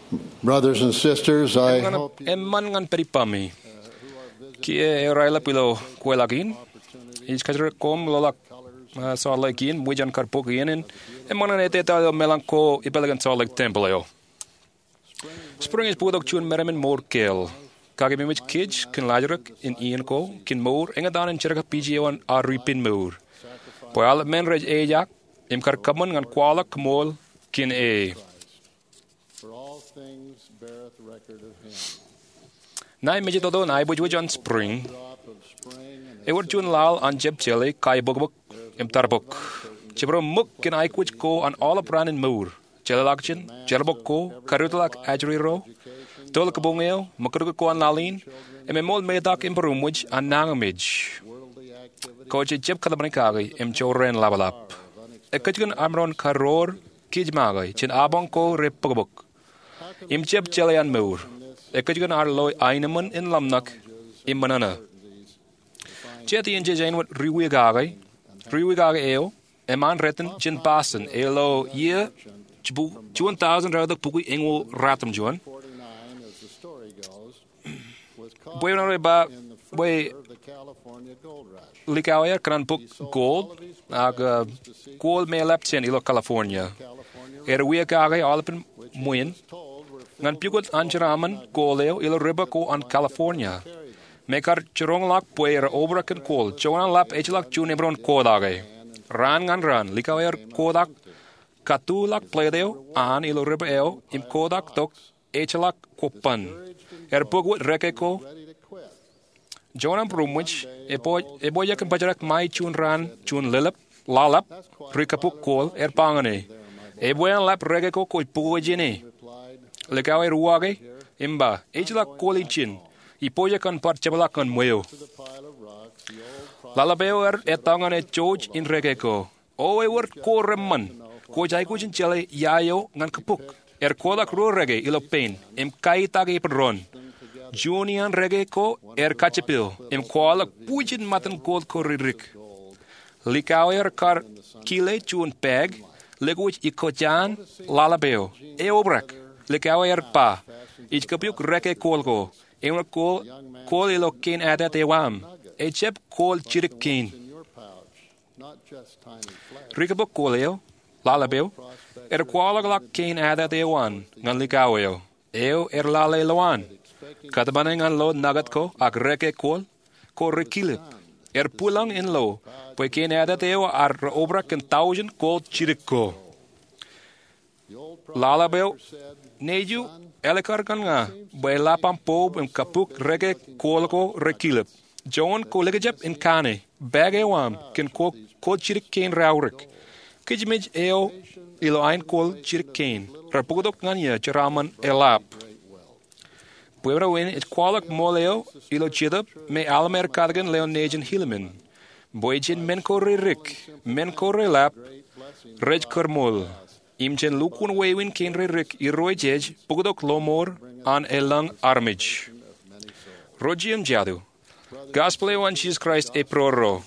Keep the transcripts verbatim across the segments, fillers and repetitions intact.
Brothers and sisters, I Ngan hope you emman ngan peripami. Kie eraila pilo kuelakin. Is kajer kom lolak salakin bujan karpokinin. Emman ngan eteta melanko ipelagan salak templeo. Spring is budok chun meramen morkel. Kage mimich kij kin lajerak in ienko kin moor engadan en cherka pgwan aripin moor. Poal men rej ejak im kar kaman ngan kwala kmol kin e. for all things beareth record of him. Nai meji todo nai bujujan spring. Drop of spring and Ewer chun lal an jeb chele kai bogbok im tarbok. Chibro muk kin ai kuch ko an all upran in moor. Chelakchin, cherbok ko, karutlak ajriro. Tol kabongeo, makurgo ko an lalin. Em mol medak im perumuj an nangamij. worldly activity Koche jeb kalabanikagi im choren labalap. Ekachgan amron karor kijmagay chin abong ko repogobok. Im jeb chele an moor. Ekachgan ar loy aineman in lamnak im manana. Cheti in jejain wat riwigagay. Riwigagay eo. Eman retten chin basen elo ye one thousand radak pukui engul ratam juan. forty-nine, as the story goes, was caught Boy na ba in the boy fervor of the California gold rush. likawaya kanan puk gold ag gold me lap chen ilo California. California Er wi kagay alpen muin told were ngan pikot anjaraman goleo ilo riba ko an California. Mekar churong lak boy er obraken kol chonan lap echlak chun ebron kodagay. Ran ngan ran likawaya kodak katulak pledeo an ilo riba eo im kodak tok echlak kopan. Er pugwit rekeko ready to quit. Jonam Brumwich, eboya kan pajarak mai chun ran, chun lilip, lalap, rikapuk kol, er pangane. Eboya lap regeko koi pujene. Replied, Lekawe ruage, imba, ejlak kolichin, ipoya kan par chabala kan muyo. to the pile of rocks, the old Lalabeo er etangane choj in regeko. O e word ko remman, ko jai kuchin chele yayo ngan kapuk. Er kodak ro rege ilo pain, im kai tage pedron. Junian regeko er kachepil, im koalak pujin matan gold ko ririk. Likauer kar kile chun peg, leguich ikojan lalabeo, e obrak. Likauer pa, ich kapiuk reke kolko, em kol kol ilo kin adat ewam, e chep kol chirik kin. in your pouch, not just tiny flash. Rikabuk koleo, lalabeo, er koalak lak kin adat ewan, ngan likaueo, eo er lale loan. Katabanay ngan lo nagat ko, ak reke kol, ko rekilip. Er pulang in lo, poy kin adat eo ar obra ken thousand kol chirik ko. The old Lalabeo, said, neju, elekar kan nga, boy lapam pob im kapuk reke kol ko rekilip. Joan ko legajep in kane, bag ewam, ken ko kol chirik ken raurik. Kijmij eo, ilo ein kol chirik ken. Rapugdok nganya charaman elap. Puebra win it kwalak moleo ilo chidap me almer kadgan leon nejen hilmen. Boyjin men korre rik, men korre lap, rej kormol. Imchen lukun wewin kenre rik iroi jej pugdok lomor an elang armij. Rojium jadu. Gospel on Jesus Christ e proro.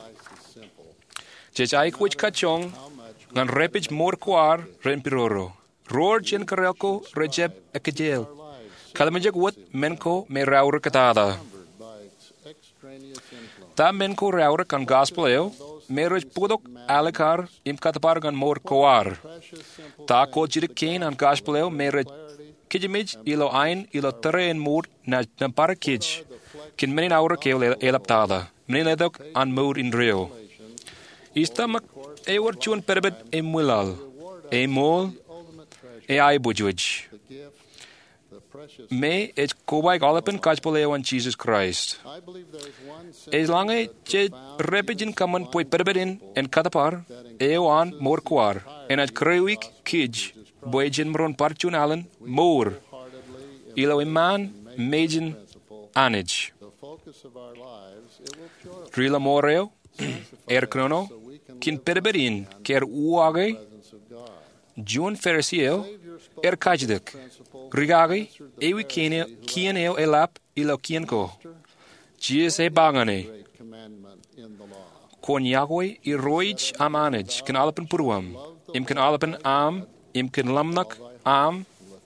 Jej ai kuch kachong ngan repij mor kwar ren piroro. Roar jen karelko rejeb ekejel. Kalamajak wat menko me raur katada. by ex- extraneous influence. Ta menko raur kan gospel eo, meroj pudok alekar im katapar gan mor koar. Precious, simple Ta ko jirik ken an gospel eo meroj kijimij ilo ein ilo tere en moor na nampara kij. Kin menin aura keo elaptada. Menin ledok an moor in rio. Istamak ewar chun perbet e mulal. E mol ultimate treasure, e ai bujuj. the gift, the precious. Me et kobai galapen gospel eo an Jesus Christ. I believe there is one Es lange che repijin kaman poi perberin en katapar eoan mor kwar en at krewik kij boyjin mron parchun allen mor heartedly ilo iman mejin anij the focus of our lives, it will purify rila moreo er krono kin perberin ker uage the presence of God. jun ferisio er kajdek rigagi ewi kine kieneo elap ilo kienko Jesus e bangane Great commandment in the law. kon Yahweh i roij am anij kan alpen puruam im kan alpen am im kan lamnak am With all thy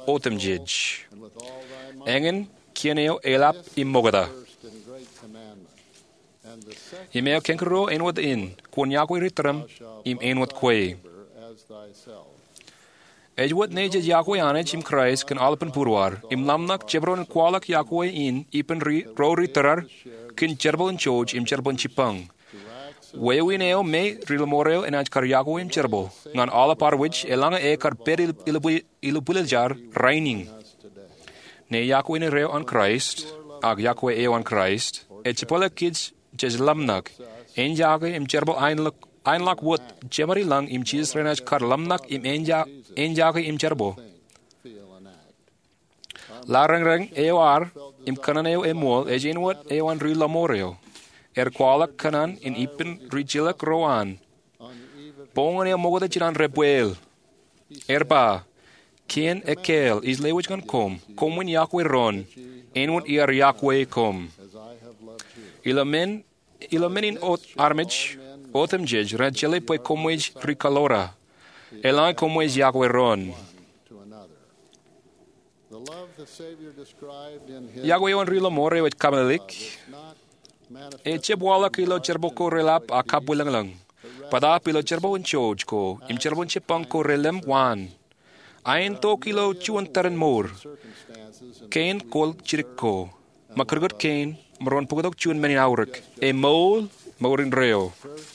otemjij. and with all thy might, Engen kieneo elap imogada. first and great commandment. And the second, Imeo kenkero enwad in, kun yakwe ritram, thou shalt im love enwad thy kwe. neighbor as thyself. Ejwad neje yakwe anech im Christ kan alpen purwar. Im lamnak chebron kwalak yakwe in, ipen ri, ro ritarar, kin cherbol en choj im cherbon chipang. Wewineo me rilmoreo en aj kar yakwe im cherbol. Ngan ala parwich elanga e kar per ilubuljar reining. Ne yakwe ne reo an Christ, ag yakwe eo an Christ, e chipola kids jes lamnak, en jage im cherbol einlak einlak wot jemari lang im Jesus renaj kar lamnak im enja enjage im cherbol. Feel and act. La reng reng eo ar im kananeo e mol e jinwat eo an rilamoreo. Er kwalak kanan in ipen rijilak roan. On the eve of Pongan eo mogoda chiran rebuel. Erba, kien e kel is lewich gan kom, kom win yakwe ron, en won iar yakwe kom. as I have loved you. Ilamen, ilamen in ot armich, otem jij, rajele poi komwej ricalora. Elan komwej yakwe ron. To another. The love the Savior described in his Yakwe on rilamore wit kamalik, not manifest e chebwala kilo cherbo ko relap a kapwilang lang. Pada pilo cherbo in choj ko, im cherbo in chepang ko relem wan. Ain to kilo chuan taran mor. circumstances and Kain kol chirik ko. Makargot kain, maron pugodok chun meni aurik. E mol, morin reo.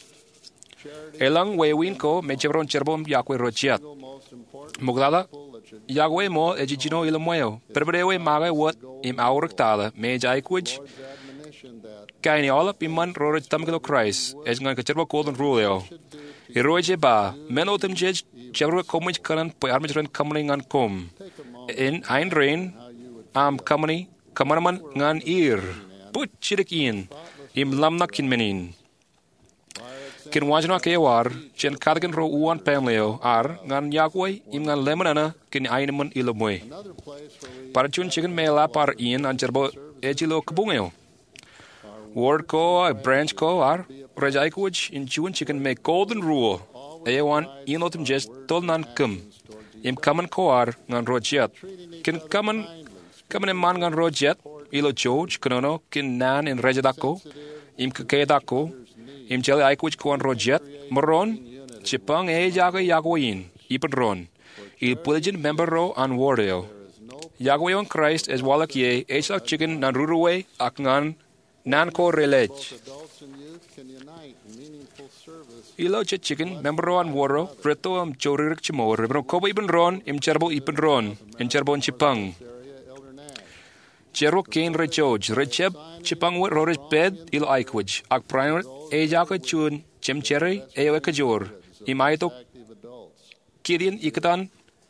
Elang wewin ko, me chebron cherbom yakwe rochiat. the most important Muglala, pull that should Yagwe mo e jijino ilamoyo. Perberewe maga wat im aurik tala, me jaikwij. Lord's admonition that Kaini olap iman rorich tamkilo Christ, es ngan kacherbo golden ruleo. Iroje ba, men otem jej, chebro komich kanan po armich ren kamani ngan kom. take a moment In ein rein, how you would am kamani, kamanaman ngan ir. Put chirik in, im lamna kin menin. Kin wajna ke war, chen kadgan ro uan pemleo, ar, ngan yakwe, im ngan lemanana, kin aineman ilamoy. another place where we Para chun chicken mela par in an cherbo ejilo kabungeo. Word ko, a branch ko, ar, rajaikwich in chun chicken make golden rule. Ewan inotum jest tol nan kum. Im kaman ko ar ngan rojet. Kin kaman, kaman im man ngan rojet, ilo choj, kanono, kin nan in rejadako, im kakedako, im chele aikwich ko an rojet, maron, chipang e jaga yagoin, ipan ron. Il pulijin member ro an wordeo. Yagwe on Christ as walak ye, echak chicken nan ruruwe, ak ngan, nan ko relej. adults and youth can unite in meaningful service Ilo che chicken, member ro an woro, preto am choririk chimo, rebro kobo ipan ron, im cherbo ipan ron, in cherbo chipang. area Elder Nash. Chero kain rechoj, recheb, chipang wet rorish bed, ilo aikwij, ak primer, e jaka chun, chem cherry, e wekajor, imaito Active adults. Kirian ikatan,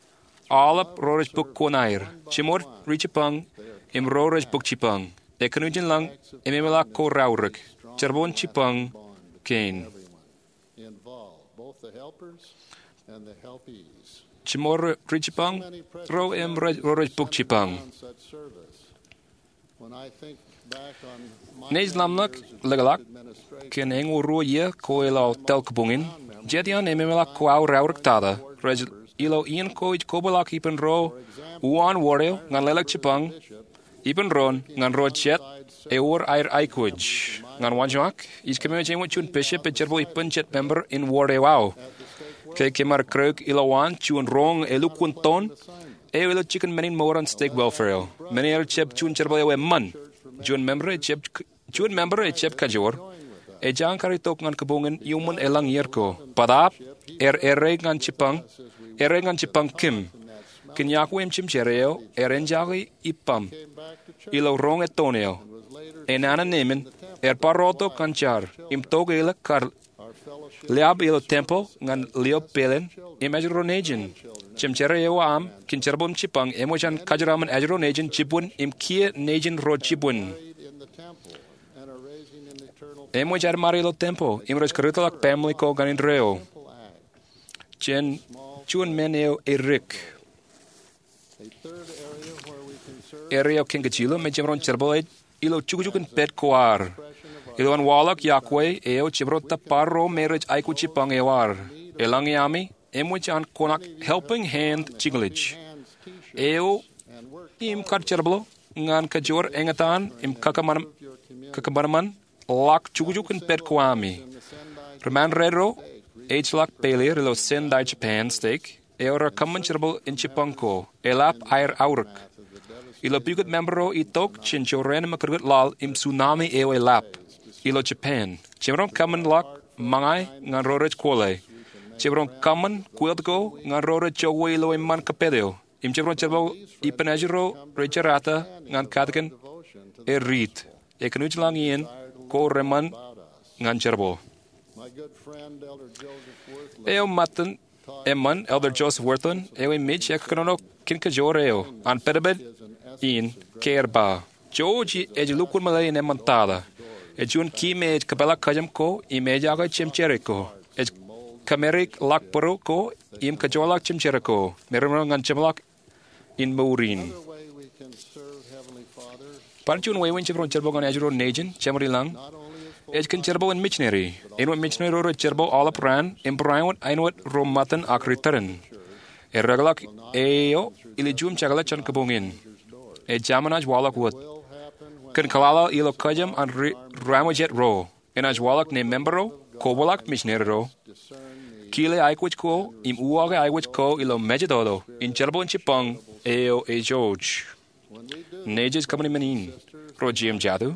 alap rorish book konair, chimor richipang, im rorish book chipang. E kanujin lang, ememela ko raurik, cherbon chipang, kain. Everyone involved, both the helpers and the helpees. Chimor richipang, ro em rorish book chipang. On such service. When I think back on my Neis lamnak, legalak, administration, ken engo ro ye ko elo telkabungin, jetian ememela ko au raurik tada, rej ilo ian ko ich kobolak ipen ro, uan wareo, ngan lelak chipang, ipen ron, ngan ro chet, e or air aikwij. Ngan wanjak, is kememe jeng chun bishop e jerbo ipen chet member in wareo au. Ke kemar kreuk ilo wan chun rong elu kunton, e ilo chicken menin more on steak welfare. Many er chep chun jerbo e man. Chun member e chep, chun member e chep kajor. E jang karitok ngan kabungen yumun elang yerko. Padap, er ere ngan chipang, ere ngan chipang kim. Kinyakwem chim chereo, erenjagi ipam. Ilo rong etoneo. Enana nemen, er paroto kanchar, im togele kar. Liab ilo tempo, ngan lio pelen, im ajronejen. Chim chereo am, kincherbon chipang, emochan kajraman ajronejen chipun, im kie nejen ro chipun. in the temple and are raising an eternal Emojar marilo tempo, im ros karutolak pemli ko ganin reo. temple act. Chen chun meneo erik. A third area where we can serve Area kingachilo me chimron cherboy ilo chukuchukin pet koar. Ilo an walak yakwe eo chibrota parro marriage aiku chipang ewar. Elang yami, emwich an konak helping hand chinglich. eo and work im kar cherblo ngan kajor engatan im kakaman kakabanaman lak chugujuk in pet kwami. in the Sendai Reman rero age lak pelir lo Sendai Japan steak eora kaman cherblo in chipanko elap air aurak. Ilo pigut membro itok chinchoren makurgut lal im tsunami eo elap. Ilo Japan. Chimron kaman lak mangai ngan rorech kole. Chevron kaman kueltko ngan rore chowe ilo iman kapedeo. Im chevron cherbo ipenajero recherata ngan katken e rit. E knuch lang ien ko reman ngan cherbo. My good friend Elder Joseph Worth Eo matan eman Elder Joseph Worthon eo imich e krono kinkajoreo an pedabed in kerba. George e lukun malay ne mantada. E jun kime kabela kajam ko imejaga chimchereko. E kamerik lak paro ko im kajolak chimchereko. Meron ngan chimlak in Maurin. the way we can serve Heavenly Father Panchun way when chevron cherbo ngan ajro nation chamri lang. not only is Ej kan cherbo in missionary. In what missionary ro cherbo all up ran in Brian ainwat romatan ak return. E reglak eo ilijum chagala chan kabungin. E jamanaj walak wat. will happen when Kan kalala ilo kajam an ramajet ro. En aj walak ne membero kobolak missionary ro. discern the Kile aikwich ko im uaga aikwich ko ilo mejedodo in cherbo in chipang eo e George. when we do Nejes kamani manin. Ro jim jadu.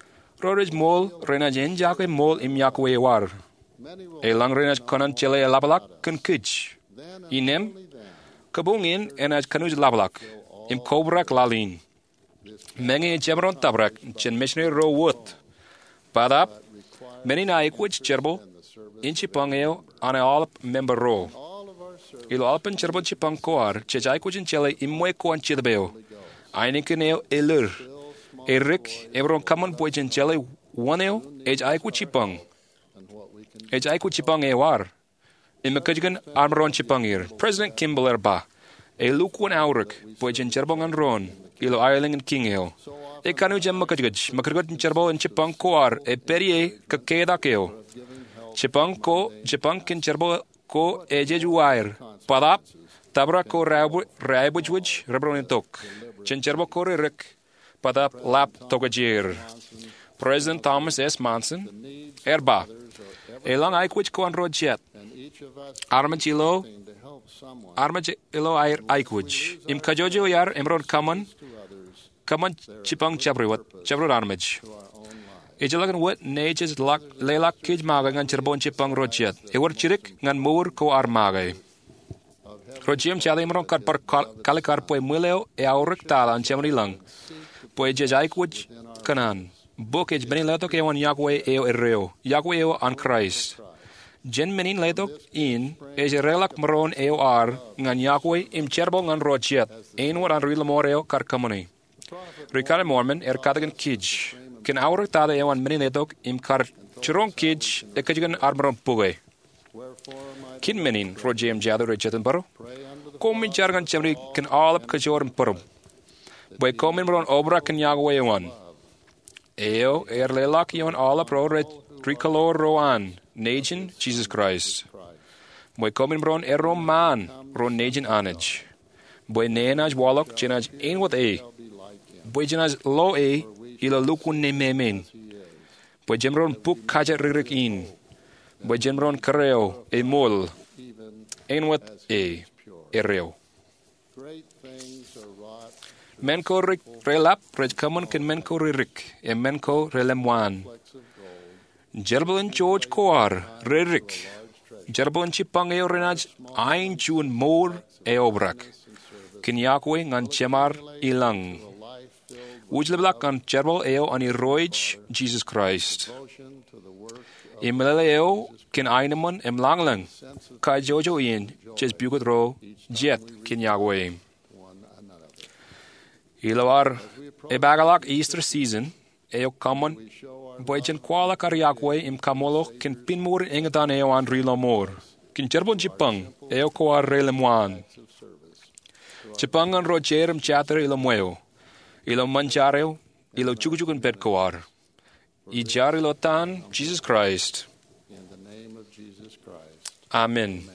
Ro rej mol rena jen jakwe mol im yakwe war. many will E lang rena konan chile labalak kan kij. then and Inem only then kabungin en aj kanuj labalak. Im kobrak lalin. Mengi chemron tabrak chen missionary ro wot. Padap many na aikwich cherbo in chipang eo ane alp member ro. all of our service Ilo alpen cherbo chipang koar chejai kuchin chele imwe koan chidbeo. Einigen eo elur. Erik ebron kaman poichin chele waneo ej aiku chipang. and what we can Ej aiku chipang ewar. Imakajigan armron chipangir. President Kimball erba. E lukwan aurik poichin cherbong an ron. Ilo ailing and king eo. E kanu jem makajgaj. Makargat cherbo in chipang koar e perie kakeda keo. Chipang ko chipang kin cherbo ko ejejuair. Padap tabra ko raibujwij rebronitok. Chen cherbo ko rik. Padap lap togajir. President Thomas S. Monson erba. Elang aikwich ko an rojet. and each of us Armachilo thing to help someone armachilo air aikwich. Im kajojo yar emron kaman to others kaman chipang chabriwat chabrod armach. to our own lives. Ijalagan wat nejes lak lelak kij maga ngan cherbon chipang rojet. Ewar chirik ngan mur ko armagay. Rojem chada imron kar par kalikar poe muleo e aurik tala an chamri lang. Poe jejai kuch kanan. Book ej benin letok e wan Yahweh eo erreo. Yahweh eo an Christ. Jen menin letok in ej relak maron eo ar ngan Yahweh im cherbo ngan rojet. Ein wat an rilamor eo kar kamoni. Ricard Mormon er kadagan kij. Ken aurik tala eo an menin letok im kar chirong kij e kajigan armaron puge. Wherefore, my Kin menin rojem jadu rejetan baro. pray unto the Komin jargan chamri ken alap kajorin parum. Boy komin maron obra ken Yahweh wan. Eo er lelak yon alap ro re tricolor roan. Nation Jesus Christ. Boy komin maron er roman ro nation anaj. Boy nenaj walok chenaj ein wat e. be like him. Boy jenaj lo e ila lukun ne memen. Boy jemron puk kaja ririk in. Boy jemron kareo e mol. Even Ein wat e. Ereo. great things are wrought Menko rik relap rej kaman ken menko ririk e menko relemwan. flecks of gold, Jerbelin George Koar ririk. Jerbelin chipang eo renaj ein chun mor e obrak. Kin yakwe ngan chemar ilang. life filled Ujleblak ngan jerbel eo ani roij Jesus Christ. devotion to the work of Imlele eo kin eineman em langlang. Kai jojo in ches bugut ro jet kin yakwe. one another. Ilawar e bagalak Easter season eo kaman We show our Boychen kwala kar yakwe im kamolo kin pinmur ingatan eo an rilomor. Kin cherbon chipang eo ko ar relemwan. acts of service Chipang an rocherem chater ilo mueo. Ilo manchareo, ilo chukuchukun pet koar. I jar ilo tan Jesus Christ. in the name of Jesus Christ. Amen.